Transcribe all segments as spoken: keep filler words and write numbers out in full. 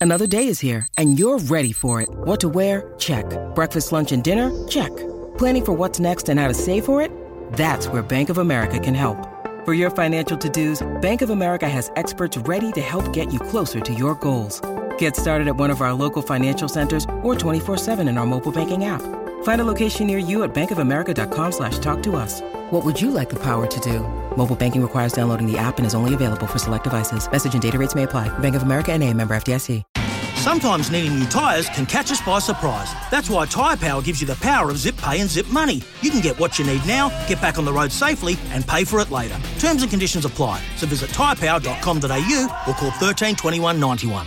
Another day is here, and you're ready for it. What to wear? Check. Breakfast, lunch, and dinner? Check. Planning for what's next and how to save for it? That's where Bank of America can help. For your financial to-dos, Bank of America has experts ready to help get you closer to your goals. Get started at one of our local financial centers or twenty-four seven in our mobile banking app. Find a location near you at bankofamerica.com slash talk to us. What would you like the power to do? Mobile banking requires downloading the app and is only available for select devices. Message and data rates may apply. Bank of America N A, member F D I C. Sometimes needing new tyres can catch us by surprise. That's why Tyre Power gives you the power of Zip Pay and Zip Money. You can get what you need now, get back on the road safely and pay for it later. Terms and conditions apply. So visit tyre power dot com dot a u or call thirteen twenty-one ninety-one.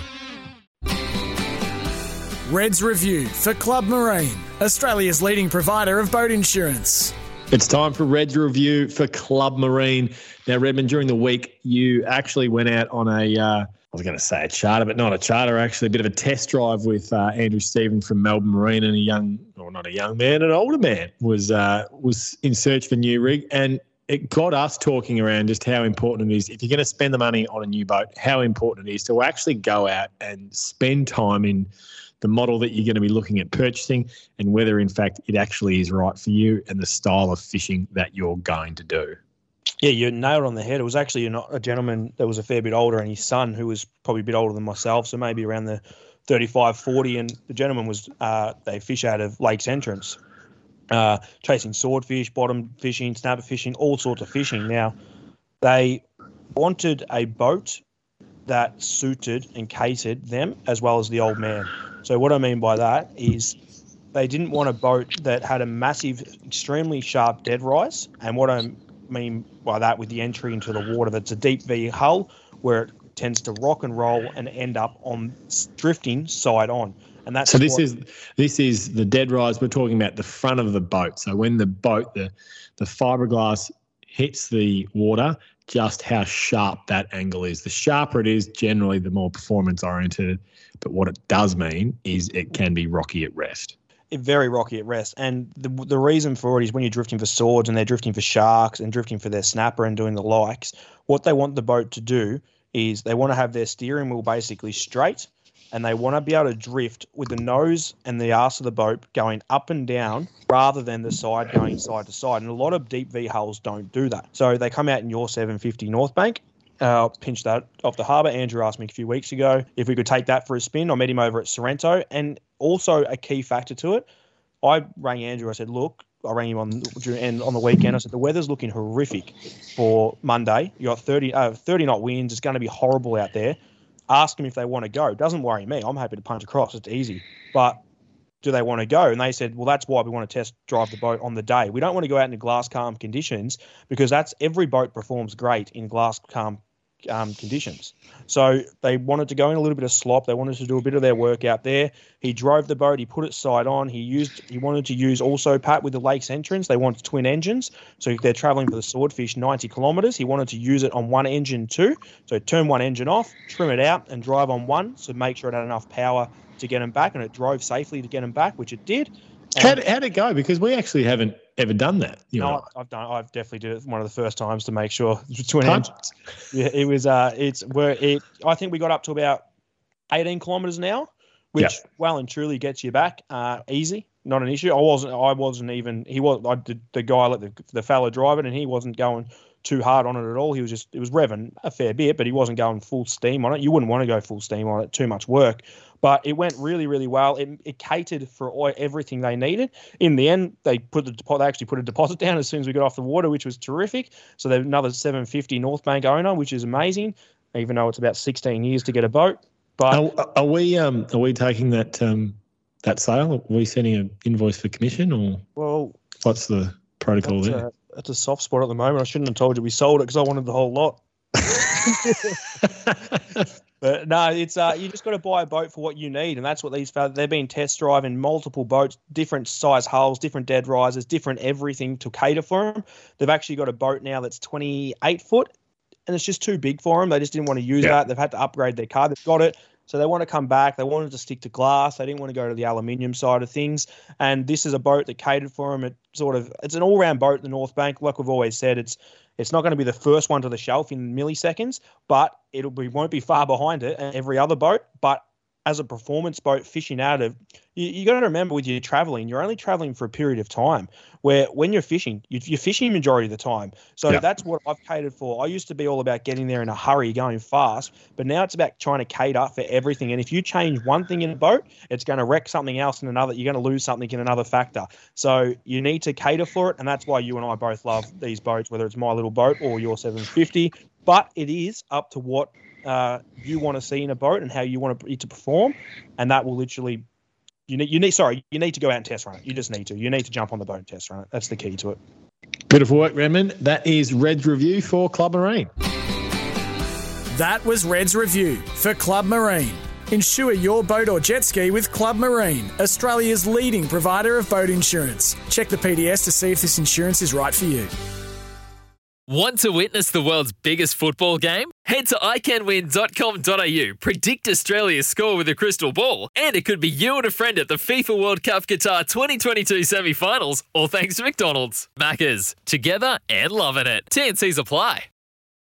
Reds Review for Club Marine, Australia's leading provider of boat insurance. It's time for Reds Review for Club Marine. Now, Redmond, during the week, you actually went out on a, uh, I was going to say a charter, but not a charter, actually, a bit of a test drive with uh, Andrew Stevens from Melbourne Marine, and a young, or not a young man, an older man was uh, was in search for a new rig. And it got us talking around just how important it is, if you're going to spend the money on a new boat, how important it is to actually go out and spend time in the model that you're going to be looking at purchasing, and whether, in fact, it actually is right for you and the style of fishing that you're going to do. Yeah, you nailed it on the head. It was actually a, a gentleman that was a fair bit older, and his son, who was probably a bit older than myself, so maybe around the thirty-five, forty, and the gentleman was, uh, they fish out of Lakes Entrance, uh, chasing swordfish, bottom fishing, snapper fishing, all sorts of fishing. Now, they wanted a boat that suited and catered them as well as the old man. So what I mean by that is they didn't want a boat that had a massive, extremely sharp dead rise. And what I mean by that, with the entry into the water, that's a deep V hull where it tends to rock and roll and end up on drifting side on. And that's so this what, is this is the dead rise. We're talking about the front of the boat. So when the boat, the the fiberglass hits the water, just how sharp that angle is. The sharper it is, generally the more performance oriented. But what it does mean is it can be rocky at rest. It, very rocky at rest. And the the reason for it is when you're drifting for swords and they're drifting for sharks and drifting for their snapper and doing the likes, what they want the boat to do is they want to have their steering wheel basically straight, and they want to be able to drift with the nose and the arse of the boat going up and down rather than the side going side to side. And a lot of deep V hulls don't do that. So they come out in your seven fifty North Bank. Uh, pinched that off the harbour. Andrew asked me a few weeks ago if we could take that for a spin. I met him over at Sorrento. And also a key factor to it, I rang Andrew. I said, look, I rang him on and on the weekend. I said, the weather's looking horrific for Monday. You got thirty, uh, thirty knot winds. It's going to be horrible out there. Ask them if they want to go. Doesn't worry me. I'm happy to punch across. It's easy. But do they want to go? And they said, well, that's why we want to test drive the boat on the day. We don't want to go out into glass calm conditions, because that's every boat performs great in glass calm um, conditions. So they wanted to go in a little bit of slop. They wanted to do a bit of their work out there. He drove the boat. He put it side on. He used. He wanted to use also, Pat, with the Lakes Entrance, they wanted twin engines. So if they're traveling for the swordfish ninety kilometres, he wanted to use it on one engine too. So turn one engine off, trim it out, and drive on one. So make sure it had enough power to get them back, and it drove safely to get them back, which it did. How'd, how'd it go? Because we actually haven't ever done that. You no, know. I've done. I've definitely did it one of the first times to make sure twin engines. Yeah, it was. Uh, it's where it. I think we got up to about eighteen kilometres an hour, which Yep. well and truly gets you back. Uh, easy, not an issue. I wasn't. I wasn't even. He was. I did the guy let the the fella drive it, and he wasn't going too hard on it at all. He was just. It was revving a fair bit, but he wasn't going full steam on it. You wouldn't want to go full steam on it. Too much work. But it went really, really well. It, it catered for all, everything they needed. In the end, they put the depo- they actually put a deposit down as soon as we got off the water, which was terrific. So they're another seven fifty North Bank owner, which is amazing, even though it's about sixteen years to get a boat. But Are, are we um are we taking that um that sale? Are we sending an invoice for commission, or well, what's the protocol that's there? a, that's a soft spot at the moment. I shouldn't have told you we sold it because I wanted the whole lot. But no, it's uh, you just got to buy a boat for what you need, and that's what these fellas, they've been test driving multiple boats, different size hulls, different dead risers, different everything to cater for them. They've actually got a boat now that's twenty-eight foot, and it's just too big for them. They just didn't want to use Yeah. that. They've had to upgrade their car. They've got it. So they want to come back. They wanted to stick to glass. They didn't want to go to the aluminium side of things. And this is a boat that catered for them. It sort of it's an all-round boat, the North Bank. Like we've always said, it's it's not going to be the first one to the shelf in milliseconds, but it'll be won't be far behind it and every other boat. But as a performance boat fishing out of, you, you got to remember with your traveling, you're only traveling for a period of time where when you're fishing, you, you're fishing majority of the time. So yeah. that's what I've catered for. I used to be all about getting there in a hurry, going fast, but now it's about trying to cater for everything. And if you change one thing in a boat, it's going to wreck something else in another. You're going to lose something in another factor. So you need to cater for it. And that's why you and I both love these boats, whether it's my little boat or your seven fifty. But it is up to what uh, you want to see in a boat and how you want it to perform. And that will literally, you need, you need, sorry, you need to go out and test run it. You just need to. You need to jump on the boat and test run it. That's the key to it. Beautiful work, Redmond. That is Red's review for Club Marine. That was Red's review for Club Marine. Insure your boat or jet ski with Club Marine, Australia's leading provider of boat insurance. Check the P D S to see if this insurance is right for you. Want to witness the world's biggest football game? Head to i can win dot com dot a u, predict Australia's score with a crystal ball, and it could be you and a friend at the FIFA World Cup Qatar twenty twenty-two semi-finals, all thanks to McDonald's. Maccas, together and loving it. T and Cs apply.